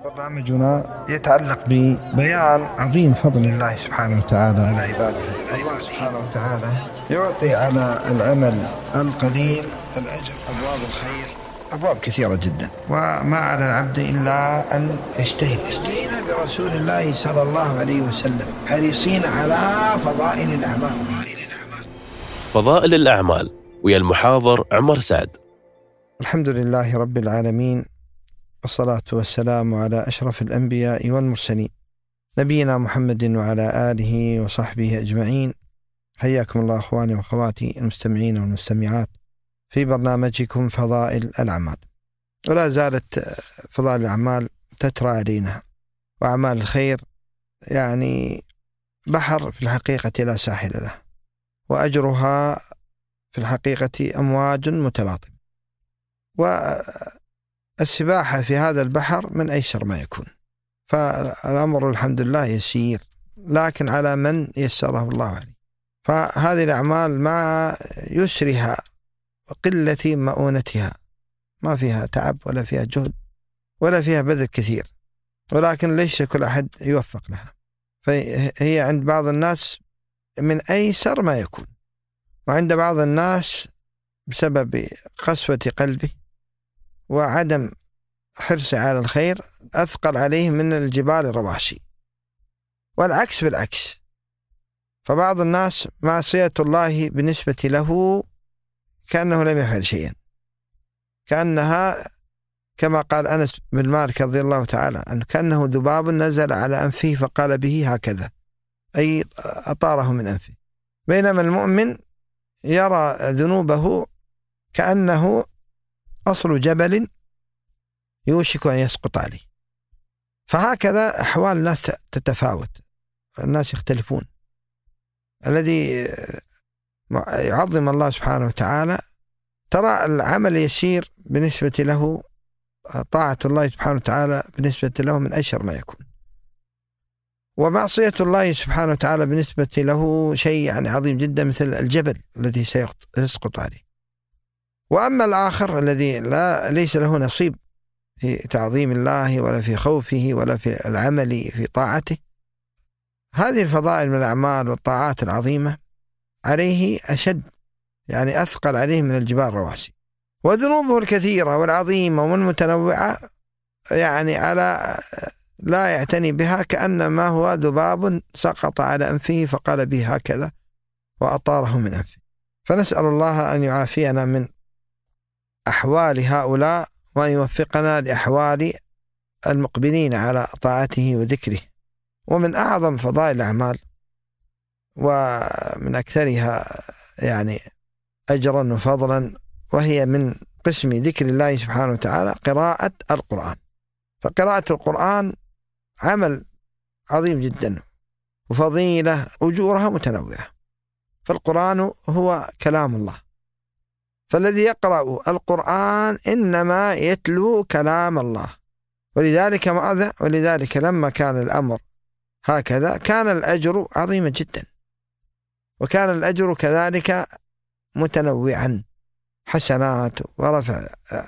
برنامجنا يتعلق ببيان عظيم فضل الله سبحانه وتعالى على عباده. الله سبحانه وتعالى يعطي على العمل القليل الأجر، أبواب الخير أبواب كثيرة جدا، وما على العبد إلا أن يجتهد برسول الله صلى الله عليه وسلم، حريصين على فضائل الأعمال. فضائل الأعمال ويا المحاضر عمر سعد. الحمد لله رب العالمين، والصلاة والسلام على أشرف الأنبياء والمرسلين، نبينا محمد وعلى آله وصحبه أجمعين. حياكم الله أخواني وأخواتي المستمعين والمستمعات في برنامجكم فضائل الأعمال. ولا زالت فضائل الأعمال تترى علينا، وأعمال الخير يعني بحر في الحقيقة لا ساحل له، وأجرها في الحقيقة أمواج متلاطمة، والسباحة في هذا البحر من أيسر ما يكون. فالأمر الحمد لله يسير، لكن على من يسره الله عليه. فهذه الأعمال مع يسرها وقلة مؤونتها، ما فيها تعب ولا فيها جهد ولا فيها بذل كثير، ولكن ليس كل أحد يوفق لها. فهي عند بعض الناس من أيسر ما يكون، وعند بعض الناس بسبب قسوة قلبه وعدم حرص على الخير أثقل عليه من الجبال الرواسي، والعكس بالعكس. فبعض الناس معصية الله بالنسبة له كأنه لم يفعل شيئا، كأنها كما قال أنس بن مالك رضي الله تعالى عنه، كأنه ذباب نزل على أنفه فقال به هكذا، أي أطاره من أنفه. بينما المؤمن يرى ذنوبه كأنه أصل جبل يوشك أن يسقط عليه. فهكذا أحوال الناس تتفاوت، الناس يختلفون. الذي يعظم الله سبحانه وتعالى ترى العمل يسير بالنسبة له، طاعة الله سبحانه وتعالى بالنسبة له من أيسر ما يكون، ومعصية الله سبحانه وتعالى بالنسبة له شيء يعني عظيم جدا، مثل الجبل الذي سيسقط عليه. وأما الآخر الذي ليس له نصيب في تعظيم الله ولا في خوفه ولا في العمل في طاعته، هذه الفضائل من الأعمال والطاعات العظيمة عليه أشد، يعني أثقل عليه من الجبال الرواسي. وذنوبه الكثيرة والعظيمة والمتنوعة يعني على لا يعتني بها، كأنما هو ذباب سقط على أنفه فقال به هكذا وأطاره من أنفه. فنسأل الله أن يعافينا من أحوال هؤلاء، وأن يوفقنا لأحوال المقبلين على طاعته وذكره. ومن أعظم فضائل الأعمال ومن أكثرها يعني أجرا وفضلا، وهي من قسم ذكر الله سبحانه وتعالى، قراءة القرآن. فقراءة القرآن عمل عظيم جدا، وفضيلة أجورها متنوعة. فالقرآن هو كلام الله، فالذي يقرأ القرآن إنما يتلو كلام الله. ولذلك لما كان الأمر هكذا كان الأجر عظيما جدا، وكان الأجر كذلك متنوعا، حسنات ورفع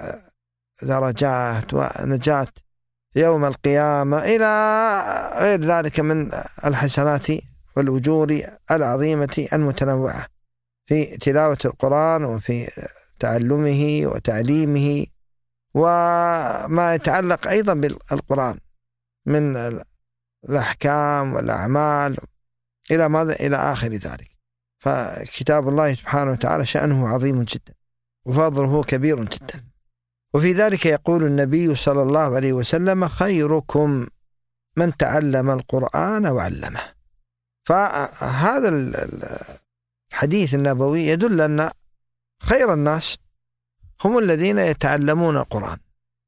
درجات ونجاة يوم القيامة إلى غير ذلك من الحسنات والأجور العظيمة المتنوعة في تلاوة القرآن وفي تعلمه وتعليمه، وما يتعلق أيضا بالقرآن من الأحكام والأعمال إلى ماذا؟ إلى آخر ذلك. فكتاب الله سبحانه وتعالى شأنه عظيم جدا، وفضله كبير جدا. وفي ذلك يقول النبي صلى الله عليه وسلم: خيركم من تعلم القرآن وعلمه. فهذا الحديث النبوي يدل أن خير الناس هم الذين يتعلمون القرآن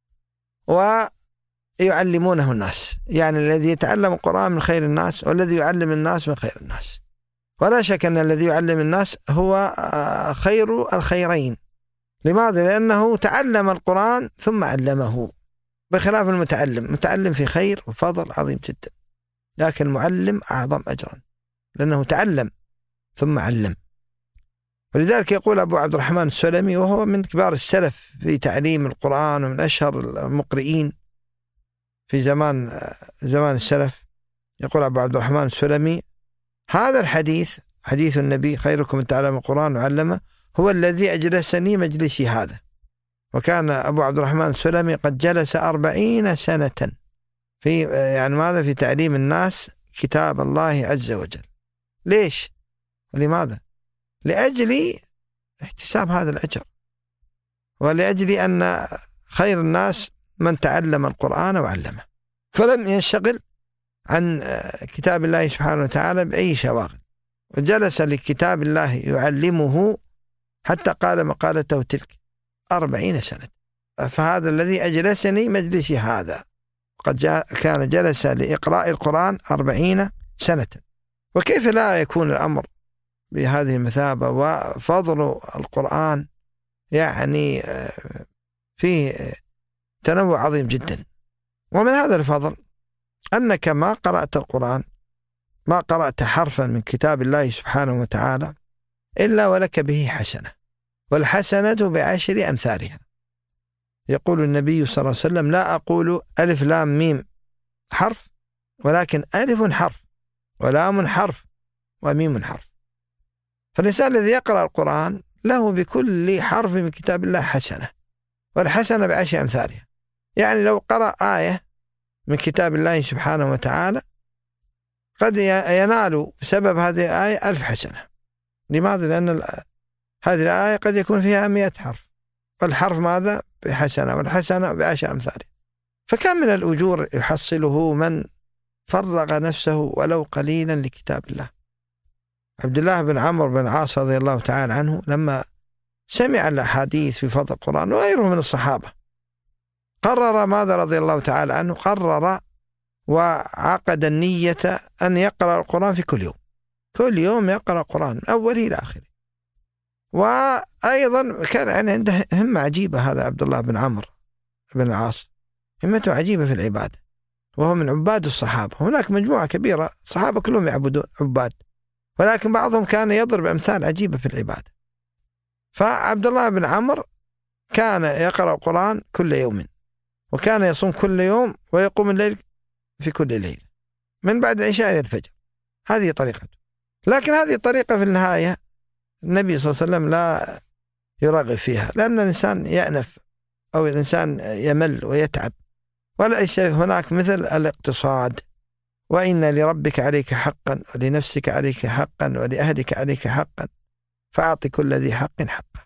ويعلمونه الناس، يعني الذي يتعلم القرآن من خير الناس، والذي يعلم الناس من خير الناس. ولا شك أن الذي يعلم الناس هو خير الخيرين. لماذا؟ لأنه تعلم القرآن ثم علمه، بخلاف المتعلم في خير وفضل عظيم جدا، لكن المعلم أعظم أجرا لأنه تعلم ثم علم. ولذلك يقول أبو عبد الرحمن السلمي، وهو من كبار السلف في تعليم القرآن ومن أشهر المقرئين، في زمان السلف، يقول أبو عبد الرحمن السلمي: هذا الحديث حديث النبي خيركم من تعلم القرآن وعلمه هو الذي أجلسني مجلسي هذا. وكان أبو عبد الرحمن السلمي قد جلس 40 سنة في ماذا؟ في تعليم الناس كتاب الله عز وجل. ليش؟ ولماذا؟ لأجل احتساب هذا الأجر، ولأجل أن خير الناس من تعلم القرآن وعلمه، فلم ينشغل عن كتاب الله سبحانه وتعالى بأي شواغل، وجلس لكتاب الله يعلمه حتى قال مقالته تلك 40 سنة. فهذا الذي أجلسني مجلسي هذا قد كان جلس لإقراء القرآن 40 سنة. وكيف لا يكون الأمر بهذه المثابة؟ وفضل القرآن يعني فيه تنوع عظيم جدا. ومن هذا الفضل أنك ما قرأت القرآن، ما قرأت حرفا من كتاب الله سبحانه وتعالى إلا ولك به حسنة، والحسنة ب10 أمثالها. يقول النبي صلى الله عليه وسلم: لا أقول ألف لام ميم حرف، ولكن ألف حرف ولام حرف وميم حرف. فالإنسان الذي يقرأ القرآن له بكل حرف من كتاب الله حسنة، والحسنة ب10 أمثالها. يعني لو قرأ آية من كتاب الله سبحانه وتعالى قد ينال سبب هذه الآية 1000 حسنة. لماذا؟ لأن هذه الآية قد يكون فيها 100 حرف، والحرف ماذا؟ بحسنة، والحسنة ب10 أمثالها. فكم من الأجور يحصله من فرغ نفسه ولو قليلا لكتاب الله. عبد الله بن عمرو بن العاص رضي الله تعالى عنه لما سمع الأحاديث في فضل القرآن وغيره من الصحابة قرر ماذا رضي الله تعالى عنه؟ قرر وعقد النية أن يقرأ القرآن في كل يوم يقرأ القرآن من أوله إلى آخره. وأيضا كان عنده همة عجيبة هذا عبد الله بن عمرو بن العاص، همته عجيبة في العبادة، وهو من عباد الصحابة. هناك مجموعة كبيرة الصحابة كلهم يعبدون عباد، ولكن بعضهم كان يضرب أمثال عجيبة في العبادة. فعبد الله بن عمرو كان يقرأ القرآن كل يوم، وكان يصوم كل يوم، ويقوم الليل في كل ليلة من بعد العشاء إلى الفجر. هذه طريقته. لكن هذه الطريقة في النهاية النبي صلى الله عليه وسلم لا يرغب فيها، لأن الإنسان يأنف أو الإنسان يمل ويتعب، وليس هناك مثل الاقتصاد: وإن لربك عليك حقا، ولنفسك عليك حقا، ولأهلك عليك حقا، فأعط كل ذي حق حقه.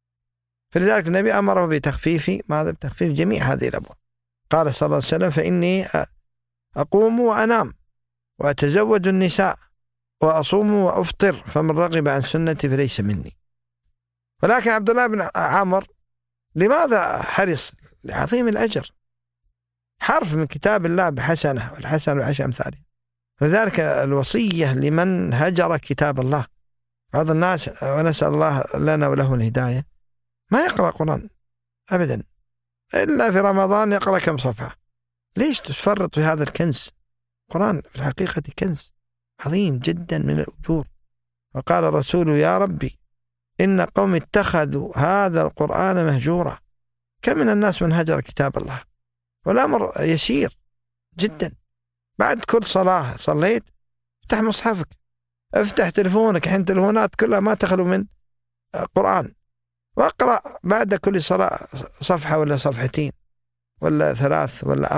فلذلك النبي أمره بتخفيف جميع هذه الأبواب. قال صلى الله عليه وسلم: فإني أقوم وأنام وأتزوج النساء وأصوم وأفطر، فمن رغب عن سنتي فليس مني. ولكن عبد الله بن عمرو لماذا حرص؟ لعظيم الأجر. حرف من كتاب الله بحسنة، والحسنة ب10 أمثالها. لذلك الوصية لمن هجر كتاب الله. بعض الناس، ونسأل الله لنا وله الهداية، ما يقرأ قرآن أبدا إلا في رمضان يقرأ كم صفحة. ليش تفرط في هذا الكنز؟ القرآن في الحقيقة كنز عظيم جدا من الأجور. وقال الرسول: يا ربي إن قوم اتخذوا هذا القرآن مهجورا. كم من الناس من هجر كتاب الله، والأمر يسير جدا. بعد كل صلاة صليت افتح مصحفك، افتح تلفونك، حين تلفونات كلها ما تخلو من قرآن، واقرأ بعد كل صلاة صفحة ولا صفحتين ولا 3 ولا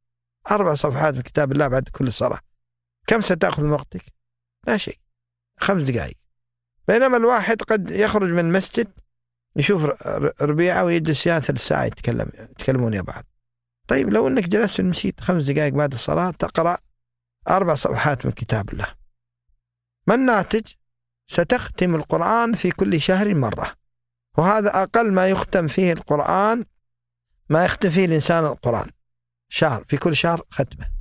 4 صفحات من كتاب الله بعد كل صلاة. كم ستأخذ من وقتك؟ لا شيء، 5 دقائق. بينما الواحد قد يخرج من المسجد يشوف ربيعة ويجلس 3 ساعات يتكلمون يا بعض. طيب لو أنك جلست في المسجد 5 دقائق بعد الصلاة تقرأ 4 صفحات من كتاب الله، ما الناتج؟ ستختم القرآن في كل شهر مرة، وهذا أقل ما يختم فيه القرآن، ما يختم فيه الإنسان القرآن شهر، في كل شهر ختمه.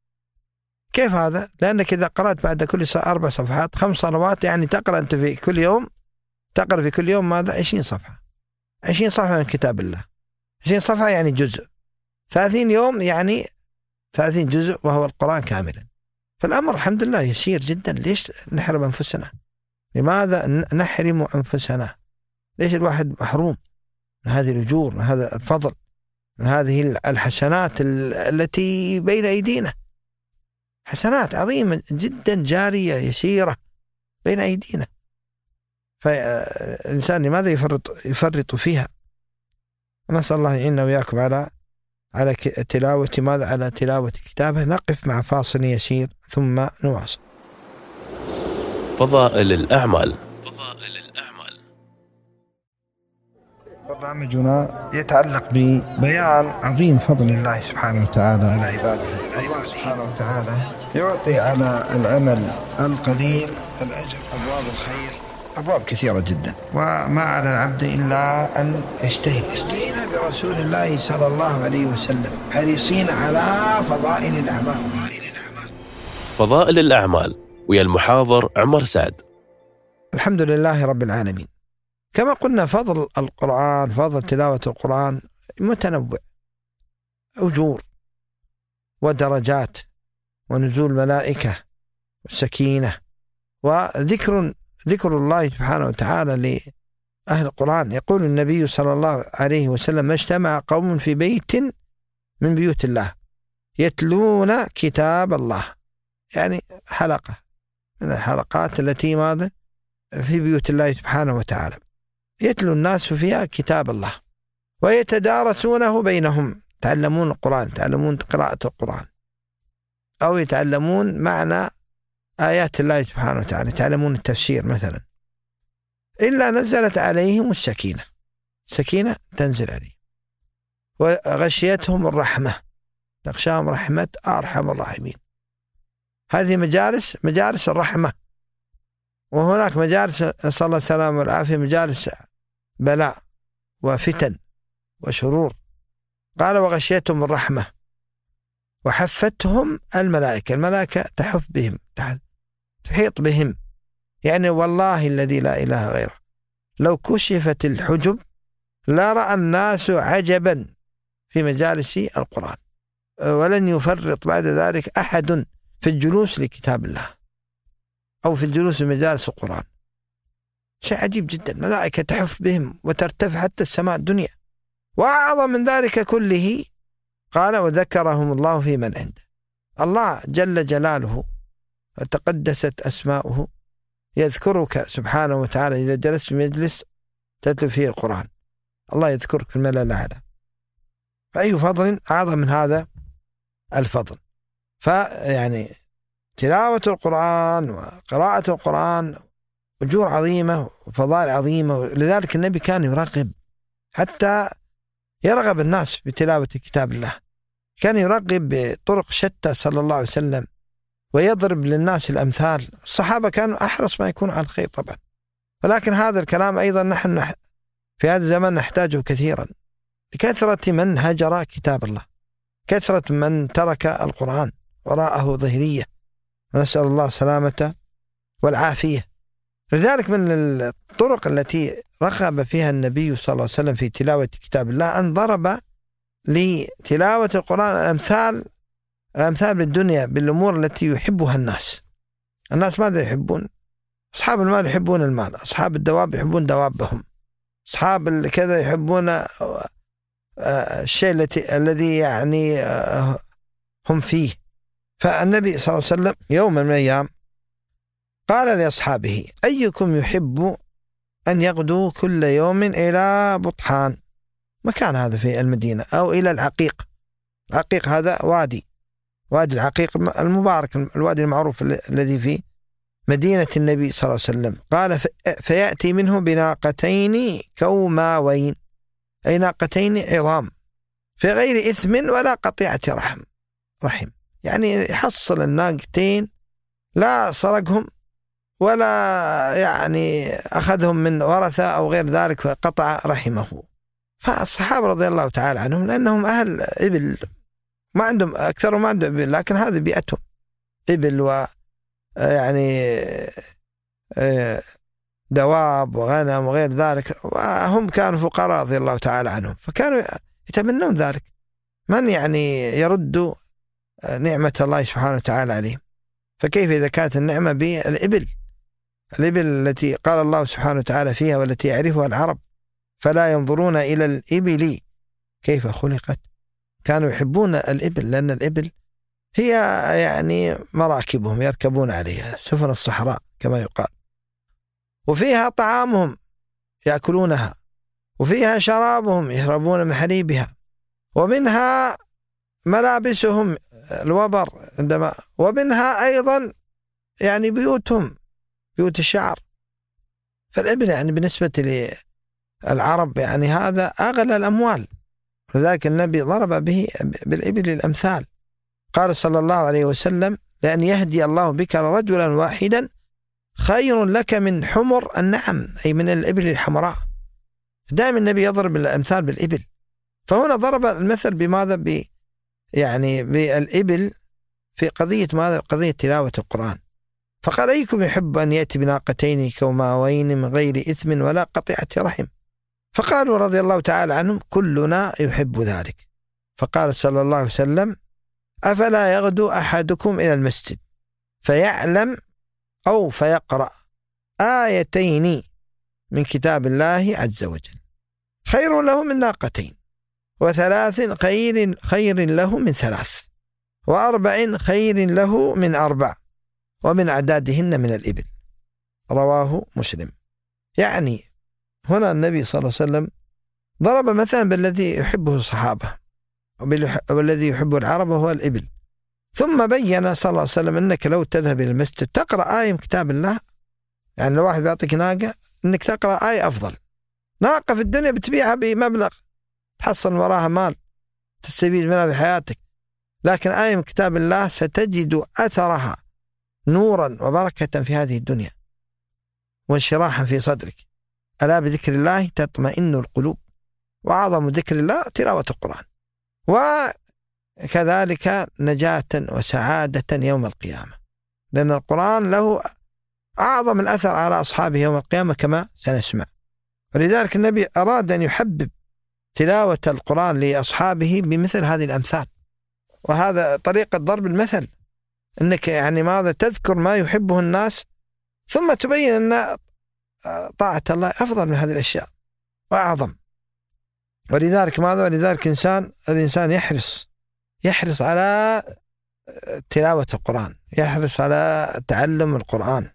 كيف هذا؟ لأنك إذا قرأت بعد كل 4 صفحات 5 صلوات، يعني تقرأ أنت في كل يوم، تقرأ في كل يوم ماذا؟ 20 صفحة. 20 صفحة من كتاب الله، 20 صفحة يعني جزء، 30 يوم يعني 30 جزء، وهو القرآن كاملا. فالأمر الحمد لله يسير جدا. ليش نحرم أنفسنا؟ لماذا نحرم أنفسنا؟ ليش الواحد محروم من هذه الأجور، من هذا الفضل؟ من هذه الحسنات التي بين أيدينا، حسنات عظيمة جدا جارية يسيرة بين أيدينا، فالإنسان لماذا يفرط فيها؟ نسأل الله يعيننا وإياكم على تلاوة ماذا؟ على تلاوة كتابه. نقف مع فاصل يسير ثم نواصل. فضائل الأعمال. برنامجنا يتعلق ببيان عظيم فضل الله سبحانه وتعالى على عباده. الله سبحانه وتعالى يعطي على العمل القليل الأجر، أبواب الخير أبواب كثيرة جدا، وما على العبد إلا أن يجتهد برسول الله صلى الله عليه وسلم، حريصين على فضائل الأعمال. فضائل الأعمال ويا المحاضر عمر سعد. الحمد لله رب العالمين. كما قلنا فضل القرآن، فضل تلاوة القرآن متنوع، أجور ودرجات ونزول ملائكة والسكينة وذكر الله سبحانه وتعالى لأهل القرآن. يقول النبي صلى الله عليه وسلم: ما اجتمع قوم في بيت من بيوت الله يتلون كتاب الله، يعني حلقة من الحلقات التي ماذا في بيوت الله سبحانه وتعالى، يتلو الناس فيها كتاب الله ويتدارسونه بينهم، يتعلمون القرآن، يتعلمون قراءة القرآن، أو يتعلمون معنى آيات الله سبحانه وتعالى، يتعلمون التفسير مثلا. إلا نزلت عليهم السكينة تنزل عليهم، وغشيتهم الرحمة، تغشاهم رحمة أرحم الراحمين. هذه مجالس الرحمة. وهناك مجالس، نسأل الله السلامة والعافية، مجالس بلاء وفتن وشرور. قال: وغشيتهم الرحمة وحفتهم الملائكة تحف بهم، تحيط بهم. يعني والله الذي لا إله غيره لو كشفت الحجب لا رأى الناس عجبا في مجالس القرآن، ولن يفرط بعد ذلك أحد في الجلوس لكتاب الله أو في الجلوس لمجالس القرآن. شيء عجيب جدا، ملائكة تحف بهم وترتفع حتى السماء الدنيا. وأعظم من ذلك كله قال: وذكرهم الله في من عنده. الله جل جلاله وتقدست أسماؤه يذكرك سبحانه وتعالى إذا جلست في مجلس تتلو فيه القرآن، الله يذكرك في الملأ الأعلى. فأي فضل أعظم من هذا الفضل؟ فيعني تلاوة القرآن وقراءة القرآن أجور عظيمة وفضائل عظيمة. لذلك النبي كان يرغب، حتى يرغب الناس بتلاوة كتاب الله، كان يرغب بطرق شتى صلى الله عليه وسلم، ويضرب للناس الأمثال. الصحابة كانوا أحرص ما يكون على الخير طبعا، ولكن هذا الكلام أيضا نحن في هذا الزمن نحتاجه كثيرا، لكثرة من هجر كتاب الله، كثرة من ترك القرآن وراءه ظهرية، ونسأل الله السلامة والعافية. لذلك من الطرق التي رغب فيها النبي صلى الله عليه وسلم في تلاوة كتاب الله أن ضرب لتلاوة القرآن الأمثال بالدنيا، بالأمور التي يحبها الناس. ماذا يحبون؟ أصحاب المال يحبون المال، أصحاب الدواب يحبون دوابهم، أصحاب كذا يحبون الشيء الذي يعني هم فيه. فالنبي صلى الله عليه وسلم يوم من الأيام قال لأصحابه: أيكم يحب أن يغدو كل يوم إلى بطحان، مكان هذا في المدينة، أو إلى العقيق. العقيق هذا وادي العقيق المبارك، الوادي المعروف الذي في مدينة النبي صلى الله عليه وسلم. قال: فيأتي منه بناقتين كوماوين، أي ناقتين عظام، في غير إثم ولا قطيعة رحم، يعني يحصل الناقتين لا سرقهم ولا يعني أخذهم من ورثة أو غير ذلك فقطع رحمه. فالصحابة رضي الله تعالى عنهم لأنهم أهل إبل، ما عندهم أكثر، ما عندهم إبل، لكن هذه بيئتهم إبل ويعني دواب وغنم وغير ذلك، وهم كانوا فقراء رضي الله تعالى عنهم، فكانوا يتمنون ذلك، من يعني يرد نعمة الله سبحانه وتعالى عليهم. فكيف إذا كانت النعمة بالإبل التي قال الله سبحانه وتعالى فيها والتي يعرفها العرب: فلا ينظرون إلى الإبل كيف خلقت. كانوا يحبون الإبل لأن الإبل هي يعني مراكبهم يركبون عليها، سفن الصحراء كما يقال، وفيها طعامهم يأكلونها، وفيها شرابهم يشربون من حليبها، ومنها ملابسهم الوبر عندما، ومنها أيضا يعني بيوتهم بيوت الشعر. فالإبل يعني بالنسبة للعرب يعني هذا أغلى الأموال، لذلك النبي ضرب به بالإبل الأمثال. قال صلى الله عليه وسلم: لأن يهدي الله بك رجلا واحدا خير لك من حمر النعم، أي من الإبل الحمراء. دائما النبي يضرب الأمثال بالإبل، فهنا ضرب المثل بماذا؟ يعني بالإبل في قضية ماذا؟ قضية تلاوة القرآن. فقال: أيكم يحب أن يأتي بناقتين كوماوين من غير إثم ولا قطيعة رحم؟ فقالوا رضي الله تعالى عنهم: كلنا يحب ذلك. فقال صلى الله عليه وسلم: أفلا يغدو أحدكم إلى المسجد فيعلم أو فيقرأ آيتين من كتاب الله عز وجل خير له من ناقتين، وثلاث خير له من ثلاث، وأربع خير له من أربع، ومن أعدادهن من الإبل. رواه مسلم. يعني هنا النبي صلى الله عليه وسلم ضرب مثلا بالذي يحبه الصحابة والذي يحبه العرب وهو الإبل، ثم بين صلى الله عليه وسلم أنك لو تذهب إلى المسجد تقرأ آية من كتاب الله، يعني لو واحد بيعطيك ناقة أنك تقرأ آية أفضل. ناقة في الدنيا بتبيعها بمبلغ تحصل وراها مال تستفيد منها بحياتك، لكن آية من كتاب الله ستجد أثرها نورا وبركة في هذه الدنيا وانشراحا في صدرك. ألا بذكر الله تطمئن القلوب، وأعظم ذكر الله تلاوة القرآن، وكذلك نجاة وسعادة يوم القيامة، لأن القرآن له أعظم الأثر على أصحابه يوم القيامة كما سنسمع. ولذلك النبي أراد أن يحبب تلاوة القرآن لأصحابه بمثل هذه الأمثال، وهذا طريقة ضرب المثل، أنك يعني ماذا تذكر ما يحبه الناس ثم تبين أن طاعة الله أفضل من هذه الأشياء وأعظم. ولذلك ماذا؟ ولذلك الإنسان يحرص على تلاوة القرآن، يحرص على تعلم القرآن،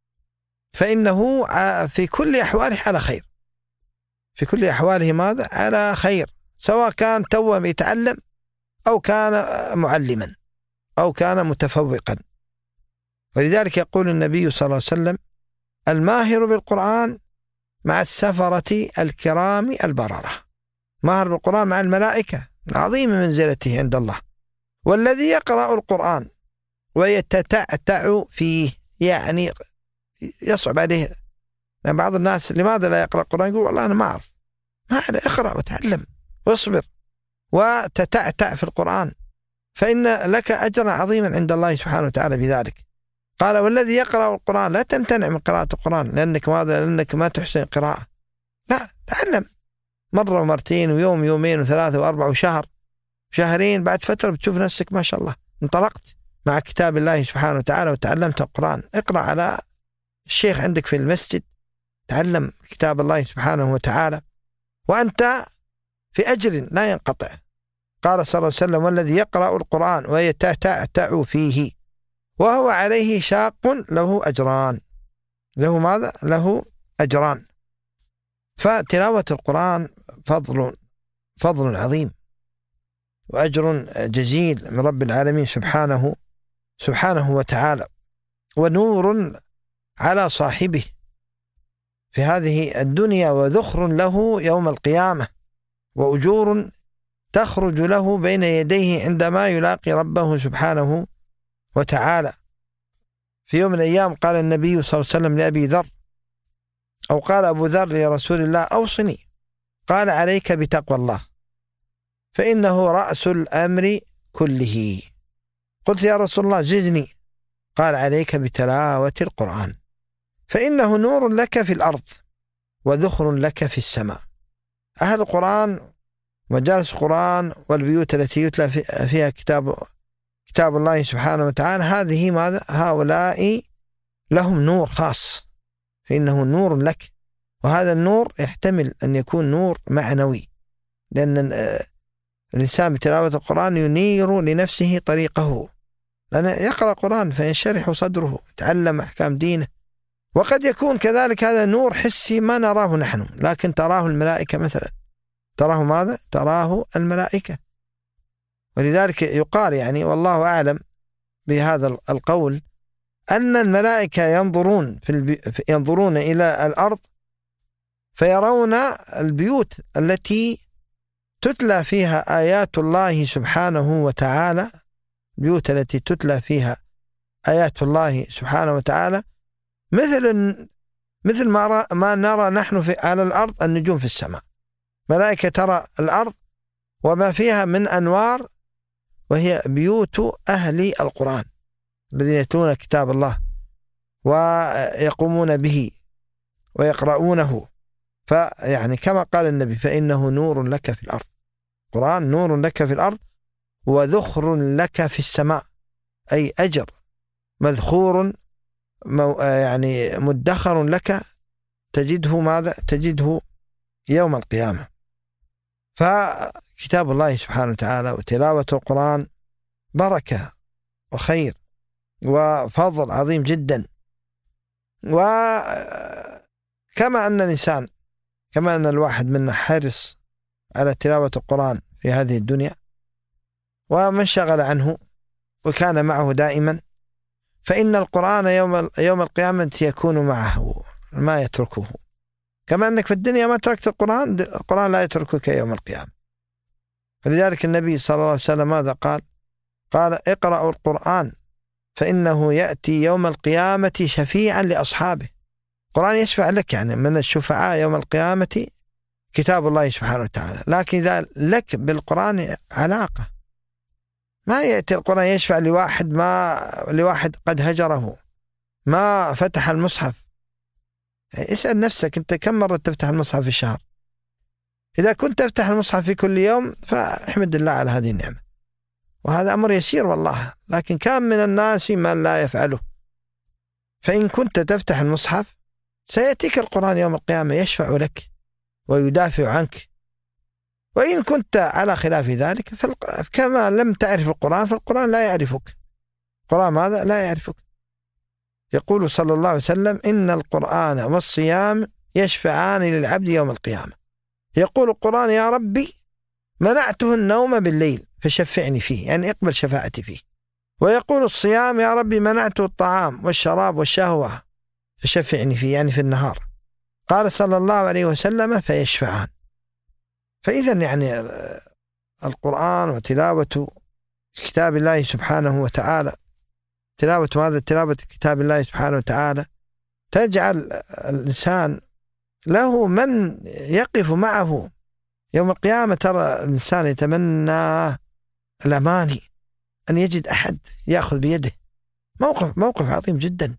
فإنه في كل أحواله على خير، في كل أحواله ماذا؟ على خير، سواء كان توه يتعلم أو كان معلما أو كان متفوقا. ولذلك يقول النبي صلى الله عليه وسلم: الماهر بالقرآن مع السفرة الكرام البررة. ماهر بالقرآن مع الملائكة عظيم منزلته عند الله. والذي يقرأ القرآن ويتتعتع فيه، يعني يصعب عليه. يعني بعض الناس لماذا لا يقرأ القرآن؟ يقول: والله أنا ما أعرف. ما عليه، اقرأ وتعلم واصبر وتتعتع في القرآن، فإن لك أجرا عظيما عند الله سبحانه وتعالى بذلك. قال: والذي يقرأ القرآن لا تمتنع من قراءة القرآن لأنك ما تحسن القراءة، لا، تعلم مرة ومرتين ويوم ويومين وثلاثة وأربعة وشهر شهرين، بعد فترة بتشوف نفسك ما شاء الله انطلقت مع كتاب الله سبحانه وتعالى وتعلمت القرآن. اقرأ على الشيخ عندك في المسجد، تعلم كتاب الله سبحانه وتعالى وأنت في أجر لا ينقطع. قال صلى الله عليه وسلم: والذي يقرأ القرآن ويتتعتع فيه وهو عليه شاق له أجران. له ماذا؟ له أجران. فتلاوة القرآن فضل عظيم وأجر جزيل من رب العالمين سبحانه وتعالى، ونور على صاحبه في هذه الدنيا، وذخر له يوم القيامة، وأجور تخرج له بين يديه عندما يلاقي ربه سبحانه وتعالى. في يوم من الأيام قال النبي صلى الله عليه وسلم لأبي ذر، أو قال أبو ذر لرسول الله: أوصني. قال: عليك بتقوى الله فإنه رأس الأمر كله. قلت: يا رسول الله زدني. قال: عليك بتلاوة القرآن فإنه نور لك في الأرض وذخر لك في السماء. أهل القرآن مجالس القرآن والبيوت التي يتلى فيها كتاب الله سبحانه وتعالى، هذه ماذا؟ هؤلاء لهم نور خاص، فإنه نور لك. وهذا النور يحتمل أن يكون نور معنوي، لأن الإنسان بتلاوة القرآن ينير لنفسه طريقه، لأنه يقرأ القرآن فينشرح صدره، يتعلم أحكام دينه. وقد يكون كذلك هذا نور حسي ما نراه نحن، لكن تراه الملائكة مثلا. تراه ماذا؟ تراه الملائكة. ولذلك يقال يعني والله أعلم بهذا القول أن الملائكة ينظرون إلى الأرض فيرون البيوت التي تتلى فيها آيات الله سبحانه وتعالى، البيوت التي تتلى فيها آيات الله سبحانه وتعالى مثل ما نرى نحن على الأرض النجوم في السماء. ملائكة ترى الأرض وما فيها من أنوار، وهي بيوت أهل القرآن الذين يتلون كتاب الله ويقومون به ويقرؤونه. فيعني كما قال النبي فإنه نور لك في الأرض، القرآن نور لك في الأرض وذخر لك في السماء، أي أجر مذخور يعني مدخر لك تجده ماذا؟ تجده يوم القيامة. فكتاب الله سبحانه وتعالى وتلاوة القرآن بركة وخير وفضل عظيم جدا. وكما أن الواحد منا حرص على تلاوة القرآن في هذه الدنيا، ومن شغل عنه وكان معه دائما، فإن القرآن يوم القيامة يكون معه ما يتركه. كما أنك في الدنيا ما تركت القرآن لا يتركك يوم القيامة. فلذلك النبي صلى الله عليه وسلم ماذا قال؟ قال اقرأوا القرآن فإنه يأتي يوم القيامة شفيعا لأصحابه. القرآن يشفع لك، يعني من الشفعاء يوم القيامة كتاب الله سبحانه وتعالى. لكن إذا لك بالقرآن علاقة، ما يأتي القرآن يشفع لواحد قد هجره ما فتح المصحف. اسأل نفسك أنت كم مرة تفتح المصحف في الشهر؟ إذا كنت تفتح المصحف في كل يوم فاحمد الله على هذه النعمة، وهذا أمر يسير والله. لكن كم من الناس من لا يفعله. فإن كنت تفتح المصحف سيأتيك القرآن يوم القيامة يشفع لك ويدافع عنك. وإن كنت على خلاف ذلك كما لم تعرف القرآن فالقرآن لا يعرفك. القرآن ماذا؟ لا يعرفك. يقول صلى الله عليه وسلم إن القرآن والصيام يشفعان للعبد يوم القيامة. يقول القرآن يا ربي منعته النوم بالليل فشفعني فيه، يعني اقبل شفاعتي فيه. ويقول الصيام يا ربي منعته الطعام والشراب والشهوة فشفعني فيه، يعني في النهار. قال صلى الله عليه وسلم فيشفعان. فإذا يعني القرآن وتلاوة كتاب الله سبحانه وتعالى، تلاوة ماذا؟ تلاوة كتاب الله سبحانه وتعالى تجعل الإنسان له من يقف معه يوم القيامة. ترى الإنسان يتمنى الأماني أن يجد أحد يأخذ بيده. موقف عظيم جدا،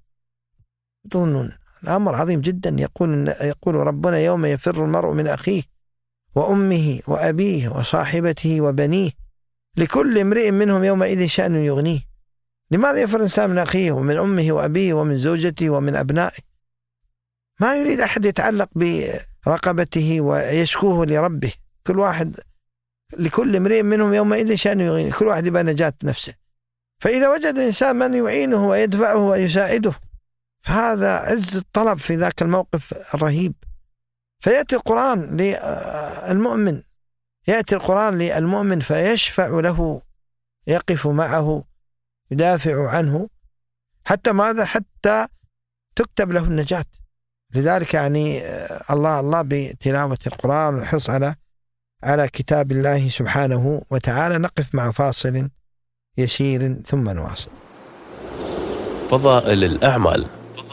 تظنون الأمر عظيم جدا. يقول ربنا يوم يفر المرء من أخيه وأمه وأبيه وصاحبته وبنيه لكل امرئ منهم يومئذ شأن يغنيه. لماذا يفر الإنسان من أخيه ومن أمه وأبيه ومن زوجته ومن أبنائه؟ ما يريد أحد يتعلق برقبته ويشكوه لربه. كل واحد لكل امرئ منهم يومئذ شأن يغنيه، كل واحد يبقى نجاة نفسه. فإذا وجد الإنسان من يعينه ويدفعه ويساعده فهذا عز الطلب في ذاك الموقف الرهيب. فيأتي القرآن للمؤمن، يأتي القرآن للمؤمن فيشفع له، يقف معه، يدافع عنه، حتى ماذا؟ حتى تكتب له النجاة. لذلك يعني الله بتلاوة القرآن والحرص على كتاب الله سبحانه وتعالى. نقف مع فاصل يسير ثم نواصل. فضائل الأعمال.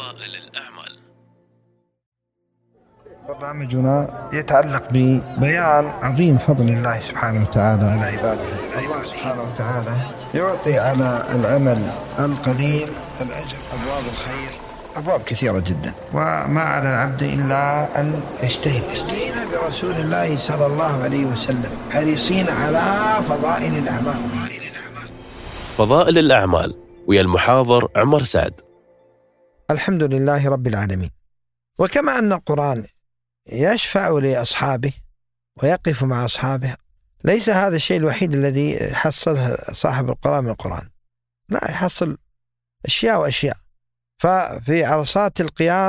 برنامجنا يتعلق ببيان عظيم فضل الله سبحانه وتعالى على عباده. الله سبحانه وتعالى يعطي على العمل القليل الأجر. أبواب الخير أبواب كثيرة جدا، وما على العبد إلا أن يجتهد. اشتهينا برسول الله صلى الله عليه وسلم حريصين على فضائل الأعمال. فضائل الأعمال ويا المحاضر عمر سعد. الحمد لله رب العالمين. وكما أن القرآن يشفع لأصحابه ويقف مع أصحابه، ليس هذا الشيء الوحيد الذي يحصله صاحب القرآن من القرآن، لا، يحصل أشياء وأشياء. ففي عرصات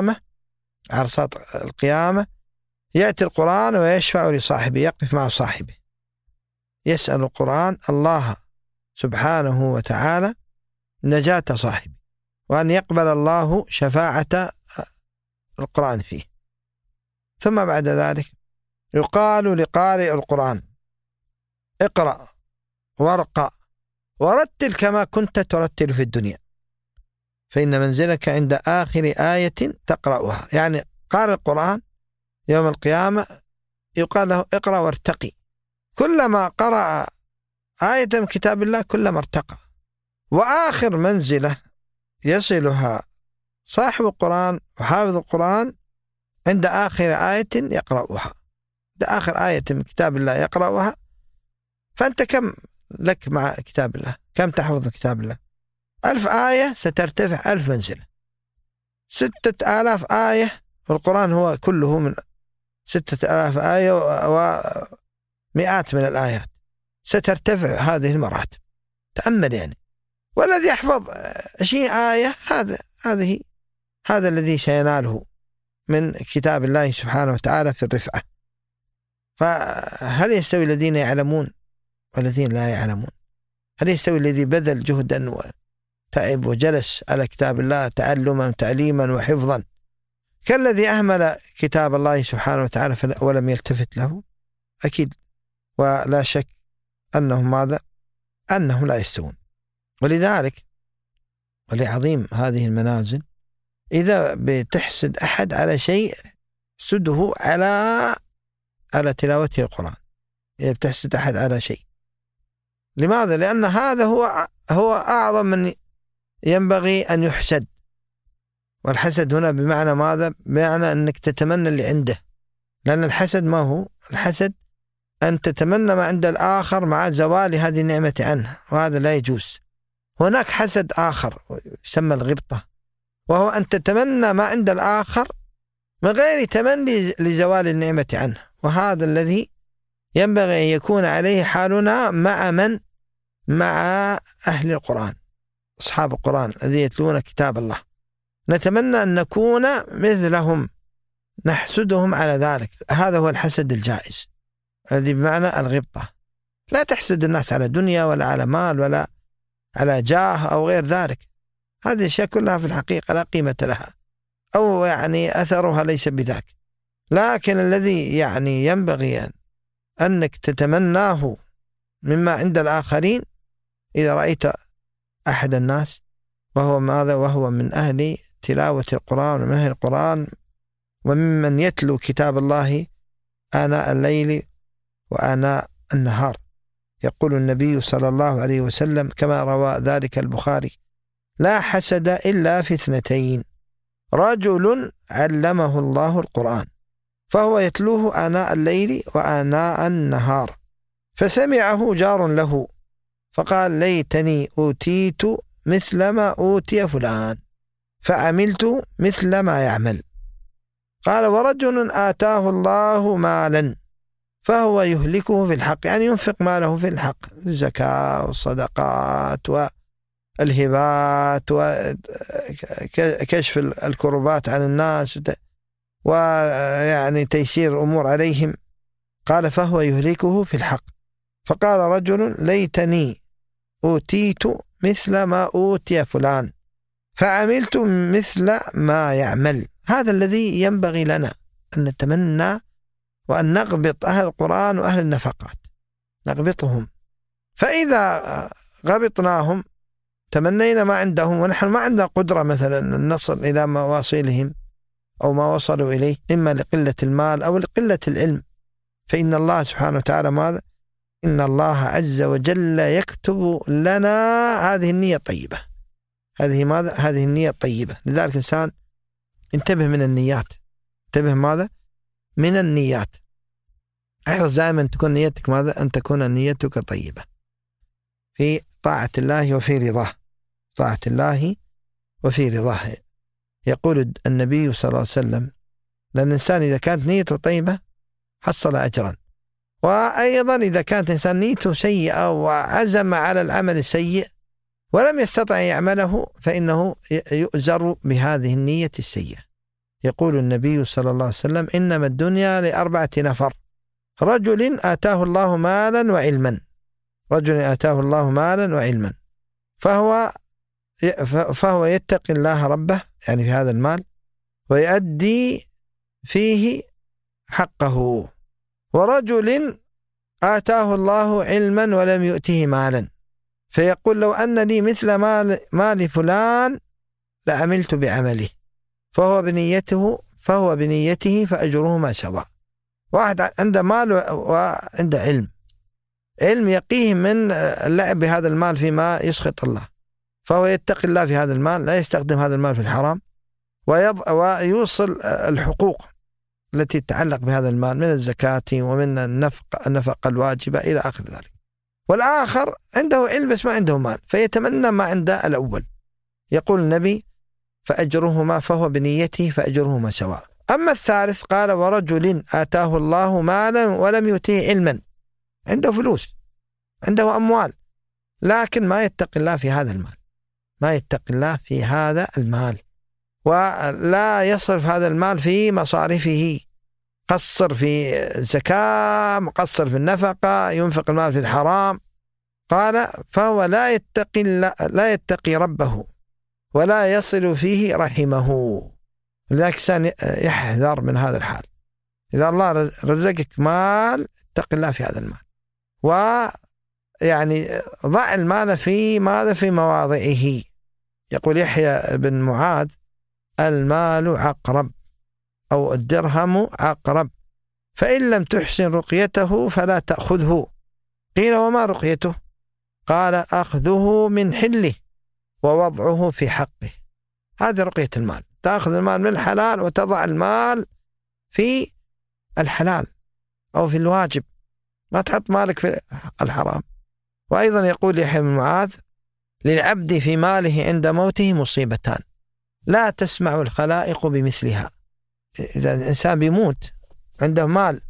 القيامة يأتي القرآن ويشفع لصاحبه، يقف مع صاحبه، يسأل القرآن الله سبحانه وتعالى نجاة صاحبه، وأن يقبل الله شفاعة القرآن فيه. ثم بعد ذلك يقال لقارئ القرآن اقرأ وارقى ورتل كما كنت ترتل في الدنيا، فإن منزلك عند آخر آية تقرأها. يعني قارئ القرآن يوم القيامة يقال له اقرأ وارتقي، كلما قرأ آية من كتاب الله كلما ارتقى. وآخر منزلة يصلها صاحب القرآن وحافظ القرآن عند آخر آية يقرأها، عند آخر آية من كتاب الله يقرأها. فأنت كم لك مع كتاب الله؟ كم تحفظ كتاب الله؟ 1000 آية سترتفع 1000 منزلة. 6000 آية، والقرآن هو كله من 6000 آية ومئات من الآيات، سترتفع هذه المراتب. تأمل يعني. والذي يحفظ 20 آية هذا الذي سيناله من كتاب الله سبحانه وتعالى في الرفعة. فهل يستوي الذين يعلمون والذين لا يعلمون؟ هل يستوي الذي بذل جهدا وتعب وجلس على كتاب الله تعلما وتعليما وحفظا كالذي أهمل كتاب الله سبحانه وتعالى ولم يلتفت له؟ أكيد ولا شك أنهم لا يستوون. ولذلك ولعظيم هذه المنازل إذا بتحسد أحد على شيء سده على تلاوته القرآن. إذا بتحسد أحد على شيء، لماذا؟ لأن هذا هو أعظم من ينبغي أن يحسد. والحسد هنا بمعنى ماذا؟ بمعنى أنك تتمنى اللي عنده، لأن الحسد ما هو؟ الحسد أن تتمنى ما عند الآخر مع زوال هذه النعمة عنه، وهذا لا يجوز. هناك حسد آخر يسمى الغبطة، وهو أن تتمنى ما عند الآخر من غير تمني لزوال النعمة عنه، وهذا الذي ينبغي أن يكون عليه حالنا مع أهل القرآن، أصحاب القرآن الذين يتلون كتاب الله. نتمنى أن نكون مثلهم، نحسدهم على ذلك. هذا هو الحسد الجائز الذي بمعنى الغبطة. لا تحسد الناس على دنيا ولا على مال ولا على جاه أو غير ذلك. هذه الأشياء كلها في الحقيقة لا قيمة لها، أو يعني أثرها ليس بذاك. لكن الذي يعني ينبغي أنك تتمناه مما عند الآخرين، إذا رأيت أحد الناس وهو من أهل تلاوة القرآن ومن أهل القرآن وممن يتلو كتاب الله آناء الليل وآناء النهار، يقول النبي صلى الله عليه وسلم كما روى ذلك البخاري: لا حسد إلا في 2، رجل علمه الله القرآن فهو يتلوه آناء الليل وآناء النهار، فسمعه جار له فقال: ليتني أوتيت مثل ما أوتي فلان فعملت مثل ما يعمل. قال: ورجل آتاه الله مالا فهو يهلكه في الحق، يعني ينفق ماله في الحق، الزكاة والصدقات والهبات وكشف الكربات عن الناس ويعني تيسير أمور عليهم. قال: فهو يهلكه في الحق. فقال رجل: ليتني أوتيت مثل ما أوتي فلان فعملت مثل ما يعمل. هذا الذي ينبغي لنا أن نتمنى وأن نغبط أهل القرآن وأهل النفقات، نغبطهم. فإذا غبطناهم تمنينا ما عندهم، ونحن ما عندنا قدرة مثلا أن نصل إلى مواصلهم أو ما وصلوا إليه، إما لقلة المال أو لقلة العلم. فإن الله سبحانه وتعالى ماذا؟ إن الله عز وجل يكتب لنا هذه النية الطيبة. هذه ماذا؟ هذه النية الطيبة. لذلك الإنسان انتبه من النيات، انتبه ماذا؟ من النيات. احرص دائما تكون نيتك ماذا؟ أن تكون نيتك طيبة في طاعة الله وفي رضاه، طاعة الله وفي رضاه. يقول النبي صلى الله عليه وسلم: لأن الإنسان إذا كانت نيته طيبة حصل أجرا، وأيضا إذا كانت إنسان نيته سيئة وعزم على العمل السيء ولم يستطع أن يعمله فإنه يؤجر بهذه النية السيئة. يقول النبي صلى الله عليه وسلم: إنما الدنيا ل4 نفر: رجل آتاه الله مالا وعلما، رجل آتاه الله مالا وعلما، فهو يتقي الله ربه يعني في هذا المال ويؤدي فيه حقه. ورجل آتاه الله علما ولم يؤته مالا، فيقول: لو أن لي مثل مال فلان لعملت بعمله، فهو بنيته فأجرهما سواء. واحد عنده مال وعنده علم يقيه من اللعب بهذا المال فيما يسخط الله، فهو يتقي الله في هذا المال، لا يستخدم هذا المال في الحرام، ويوصل الحقوق التي تتعلق بهذا المال من الزكاة ومن النفقة الواجبة إلى آخر ذلك. والآخر عنده علم بس ما عنده مال، فيتمنى ما عنده الأول. يقول النبي: فأجرهما، فهو بنيته فأجرهما سواء. أما الثالث قال: ورجل آتاه الله مالا ولم يؤته علما، عنده فلوس، عنده أموال، لكن ما يتقي الله في هذا المال، ما يتقي الله في هذا المال، ولا يصرف هذا المال في مصارفه، قصر في الزكاة، مقصر في النفقة، ينفق المال في الحرام. قال: فهو لا يتقي ربه ولا يصل فيه رحمه. لذلك الإنسان يحذر من هذا الحال. إذا الله رزقك مال اتق الله في هذا المال، ويعني ضع المال في مواضعه. يقول يحيى بن معاذ: المال عقرب أو الدرهم عقرب، فإن لم تحسن رقيته فلا تأخذه. قيل: وما رقيته؟ قال: أخذه من حله ووضعه في حقه. هذه رقية المال، تأخذ المال من الحلال وتضع المال في الحلال أو في الواجب، ما تحط مالك في الحرام. وأيضا يقول يحيى بن معاذ: للعبد في ماله عند موته مصيبتان لا تسمع الخلائق بمثلها. إذا الإنسان بيموت عنده مال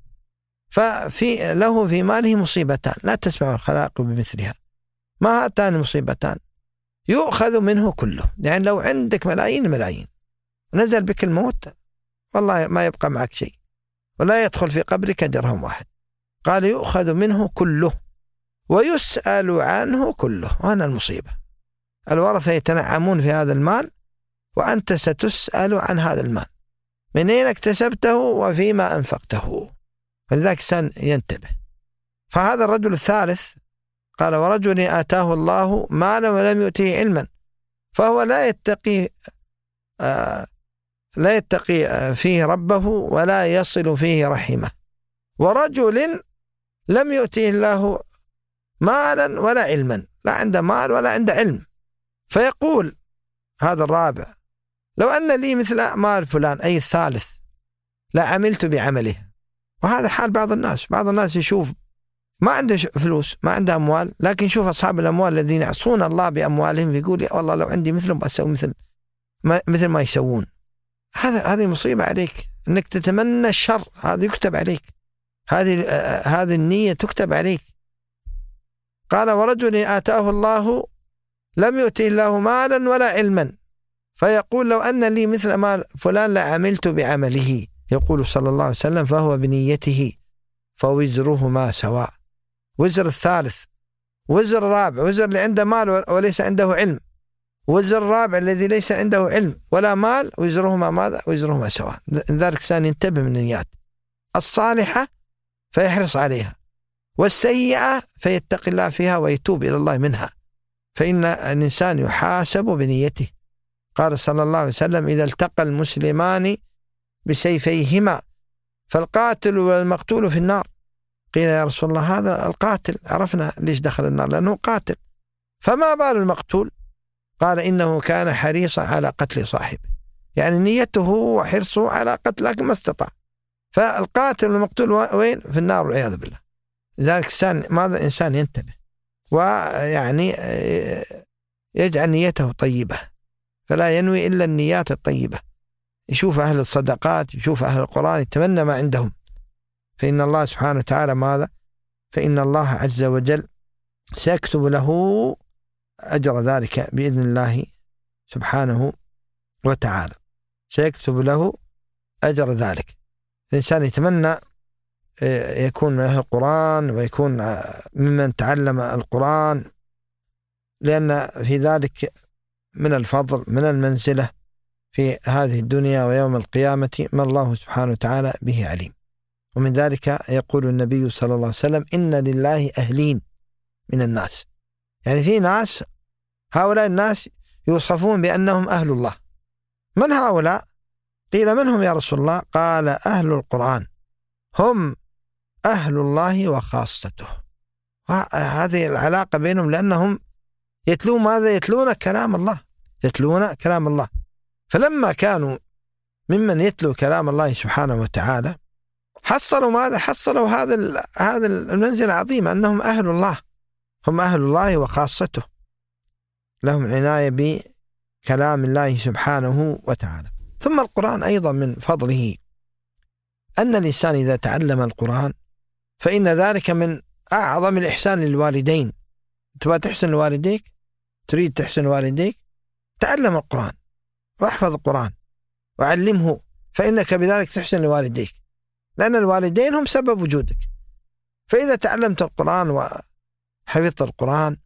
له في ماله مصيبتان لا تسمع الخلائق بمثلها. ما هاتان المصيبتان؟ يؤخذ منه كله. يعني لو عندك ملايين نزل بك الموت والله ما يبقى معك شيء، ولا يدخل في قبرك درهم واحد. قال: يؤخذ منه كله ويسأل عنه كله. وهنا المصيبة، الورثة يتنعمون في هذا المال وأنت ستسأل عن هذا المال، من أين اكتسبته وفيما أنفقته. فلذلك الإنسان ينتبه. فهذا الرجل الثالث قال: ورجل آتاه الله مالا ولم يؤته علما، فهو لا يتقي فيه ربه ولا يصل فيه رحمه. ورجل لم يؤته الله مالا ولا علما، لا عنده مال ولا عنده علم، فيقول هذا الرابع: لو أن لي مثل مال فلان، أي الثالث، لا عملت بعمله. وهذا حال بعض الناس يشوف ما عنده فلوس، ما عنده أموال، لكن شوف أصحاب الأموال الذين يعصون الله بأموالهم، يقول: والله لو عندي مثلهم بأسوي مثل ما يسوون. هذه مصيبة عليك، أنك تتمنى الشر، هذا يكتب عليك، هذه النية تكتب عليك. قال: ورجل آتاه الله لم يؤتي الله مالا ولا علما، فيقول: لو أن لي مثل مال فلان لعملت بعمله. يقول صلى الله عليه وسلم: فهو بنيته فوزرهما سواء. وزر الثالث، وزر الرابع، وزر اللي عنده مال وليس عنده علم، وزر الرابع الذي ليس عنده علم ولا مال، وزرهما ماذا؟ وزرهما سواء. لذلك الإنسان ينتبه من النيات الصالحة فيحرص عليها، والسيئة فيتقي الله فيها ويتوب إلى الله منها، فإن الإنسان يحاسب بنيته. قال صلى الله عليه وسلم: إذا التقى المسلمان بسيفيهما فالقاتل والمقتول في النار. قيل: يا رسول الله هذا القاتل عرفنا ليش دخل النار، لأنه قاتل، فما بال المقتول؟ قال: إنه كان حريصا على قتل صاحبه، يعني نيته وحرصه على قتل لكن ما استطاع. فالقاتل والمقتول وين؟ في النار والعياذ بالله. لذلك الإنسان ينتبه ويعني يجعل نيته طيبة، فلا ينوي إلا النيات الطيبة. يشوف أهل الصدقات، يشوف أهل القرآن، يتمنى ما عندهم، فإن الله سبحانه وتعالى ماذا؟ فإن الله عز وجل سيكتب له أجر ذلك بإذن الله سبحانه وتعالى، سيكتب له أجر ذلك. الإنسان يتمنى يكون من أهل القرآن ويكون ممن تعلم القرآن، لأن في ذلك من الفضل من المنزلة في هذه الدنيا ويوم القيامة ما الله سبحانه وتعالى به عليم. ومن ذلك يقول النبي صلى الله عليه وسلم إن لله أهلين من الناس، يعني في ناس هؤلاء الناس يوصفون بأنهم أهل الله. من هؤلاء؟ قيل من هم يا رسول الله؟ قال أهل القرآن هم أهل الله وخاصته. هذه العلاقة بينهم لأنهم يتلون ماذا؟ يتلون كلام الله، يتلون كلام الله. فلما كانوا ممن يتلو كلام الله سبحانه وتعالى حصلوا ماذا؟ حصلوا هذا المنزل العظيم أنهم أهل الله، هم أهل الله وخاصته، لهم عناية بكلام الله سبحانه وتعالى. ثم القرآن أيضا من فضله أن الإنسان إذا تعلم القرآن فإن ذلك من أعظم الإحسان للوالدين. تبغى تحسن لوالديك، تريد تحسن لوالديك، تعلم القرآن واحفظ القرآن وعلمه، فإنك بذلك تحسن لوالديك، لأن الوالدين هم سبب وجودك. فإذا تعلمت القرآن وحفظت القرآن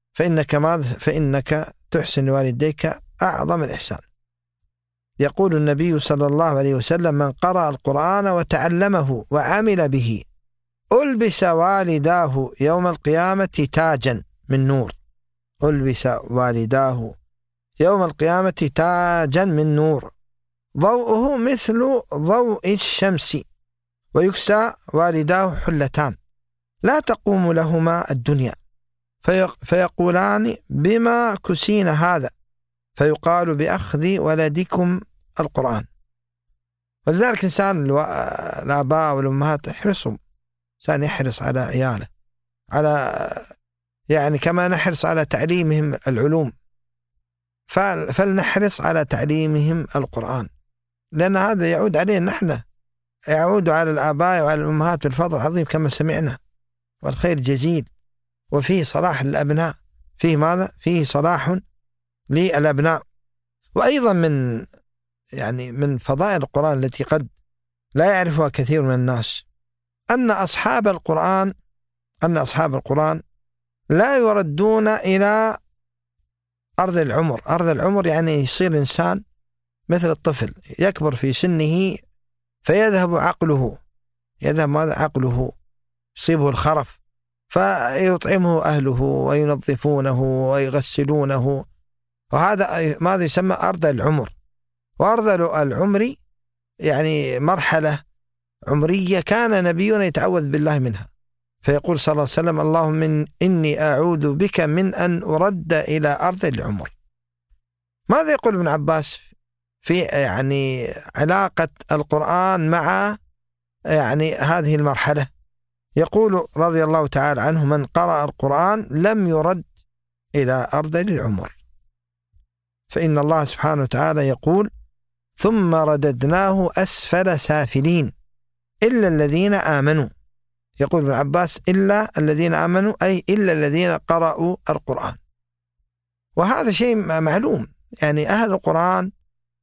فإنك تحسن لوالديك أعظم الإحسان. يقول النبي صلى الله عليه وسلم من قرأ القرآن وتعلمه وعمل به ألبس والداه يوم القيامة تاجا من نور، ألبس والداه يوم القيامة تاجا من نور ضوءه مثل ضوء الشمس، ويكسى والداه حلتان لا تقوم لهما الدنيا، فيقولان بما كسين هذا؟ فيقال بأخذ ولدكم القرآن. ولذلك الإنسان الآباء والأمهات يحرصوا، الإنسان يحرص على عياله، على يعني كما نحرص على تعليمهم العلوم فلنحرص على تعليمهم القرآن، لأن هذا يعود علينا نحن، يعود على الآباء وعلى الأمهات بالفضل العظيم كما سمعنا، والخير جزيل، وفيه صلاح للأبناء، فيه ماذا؟ فيه صلاح للأبناء. وأيضا من فضائل القرآن التي قد لا يعرفها كثير من الناس أن أصحاب القرآن لا يردون إلى أرض العمر. أرض العمر يعني يصير إنسان مثل الطفل يكبر في سنه فيذهب عقله، عقله يصيبه الخرف، فيطعمه أهله وينظفونه ويغسلونه، وهذا ماذا يسمى أرض العمر. وأرض العمر يعني مرحلة عمرية كان نبينا يتعوذ بالله منها، فيقول صلى الله عليه وسلم اللهم إني أعوذ بك من أن أرد إلى أرض العمر. ماذا يقول ابن عباس في يعني علاقة القرآن مع يعني هذه المرحلة؟ يقول رضي الله تعالى عنه من قرأ القرآن لم يرد إلى أرض العمر، فإن الله سبحانه وتعالى يقول ثم رددناه أسفل سافلين إلا الذين آمنوا. يقول ابن عباس إلا الذين آمنوا أي إلا الذين قرأوا القرآن. وهذا شيء معلوم، يعني أهل القرآن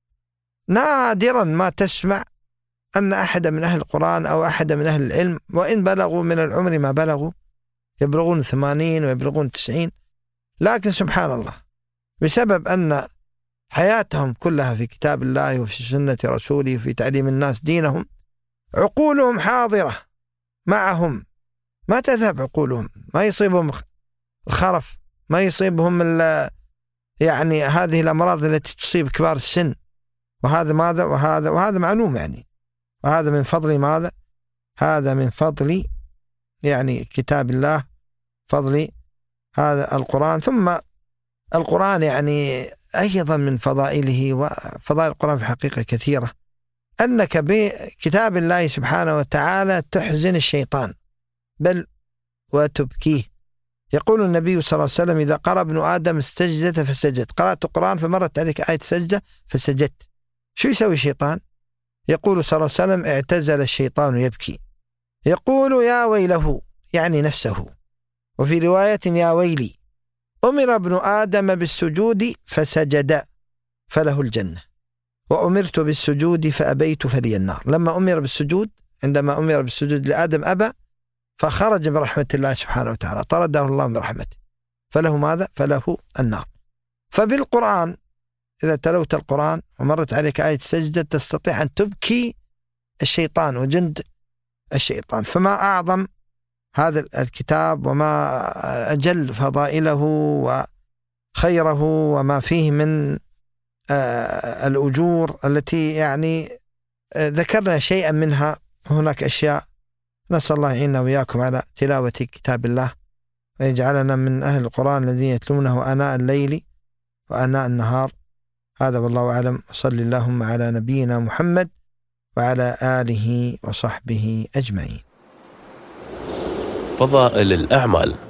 نادرا ما تسمع أن أحد من أهل القرآن أو أحد من أهل العلم وإن بلغوا من العمر ما بلغوا، يبلغون 80 ويبلغون 90، لكن سبحان الله بسبب أن حياتهم كلها في كتاب الله وفي سنة رسوله وفي تعليم الناس دينهم، عقولهم حاضرة معهم، ما تذهب عقولهم، ما يصيبهم الخرف، ما يصيبهم يعني هذه الأمراض التي تصيب كبار السن. وهذا ماذا؟ وهذا معلوم يعني، وهذا من فضل ماذا؟ هذا من فضل يعني كتاب الله، فضل هذا القرآن. ثم القرآن يعني أيضا من فضائله، وفضائل القرآن في الحقيقة كثيرة، أنك بكتاب الله سبحانه وتعالى تحزن الشيطان بل وتبكيه. يقول النبي صلى الله عليه وسلم إذا قرأ ابن آدم السجدة فسجد، قرأت القرآن فمرت عليك آية سجدة فسجدت. شو يسوي الشيطان؟ يقول صلى الله عليه وسلم اعتزل الشيطان يبكي، يقول يا ويله يعني نفسه، وفي رواية يا ويلي. أمر ابن آدم بالسجود فسجد فله الجنة، وأمرت بالسجود فأبيت فلي النار. لما أمر بالسجود، عندما أمر بالسجود لآدم أبى، فخرج برحمة الله سبحانه وتعالى، طرده الله من رحمته، فله ماذا؟ فله النار. فبالقرآن إذا تلوت القرآن ومرت عليك آية السجدة تستطيع أن تبكي الشيطان وجند الشيطان. فما أعظم هذا الكتاب وما أجل فضائله وخيره وما فيه من الأجور التي يعني ذكرنا شيئا منها، هناك أشياء. نسأل الله يعيننا وإياكم على تلاوة كتاب الله، ويجعلنا من أهل القرآن الذين يتلونه آناء الليل وآناء النهار. هذا والله أعلم. صلى اللهم على نبينا محمد وعلى آله وصحبه أجمعين. فضائل الأعمال.